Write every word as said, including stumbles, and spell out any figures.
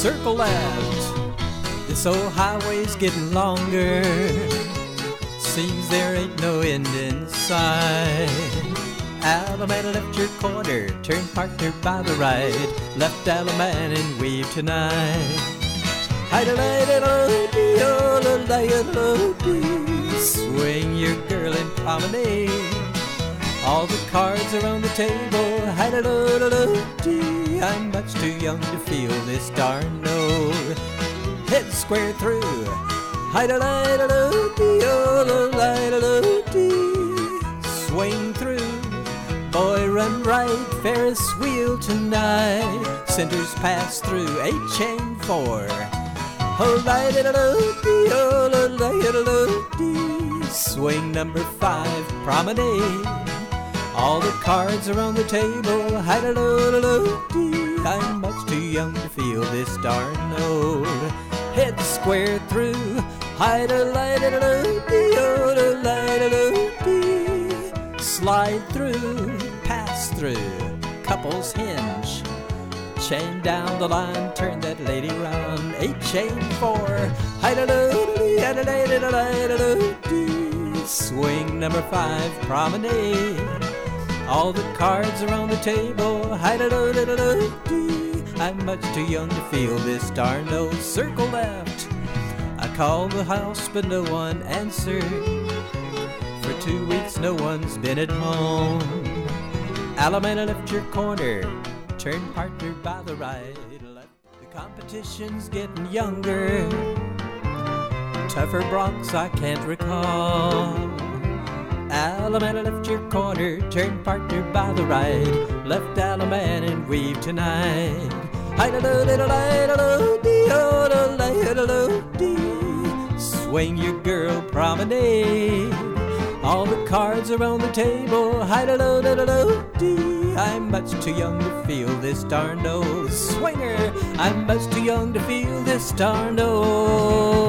circle left. This old highway's getting longer. Seems there ain't no end in sight. Alamana left your corner, turn partner by the right. Left Alamana and weave tonight. Swing your girl and promenade. All the cards are on the table. I'm much too young to feel this darn note. Head square through. Swing through. Boy, run right. Ferris wheel tonight. Centers pass through. Eight chain four. Swing number five. Promenade. All the cards are on the table. I'm much too young to feel this darn note. Head square through. Slide through. Pass through. Couples hinge. Chain down the line. Turn that lady round. Eight chain four. Swing number five. Promenade. All the cards are on the table. I'm much too young to feel this darn note. Circle left. I called the house but no one answered. For two weeks no one's been at home. Alamana left your corner. Turn partner by the right. The competition's getting younger. Tougher broncs I can't recall. Alamana left your corner, turn partner by the right. Left Alamana and weave tonight. Swing your girl promenade. All the cards are on the table. I'm much too young to feel this darn note. Swinger, I'm much too young to feel this darn note.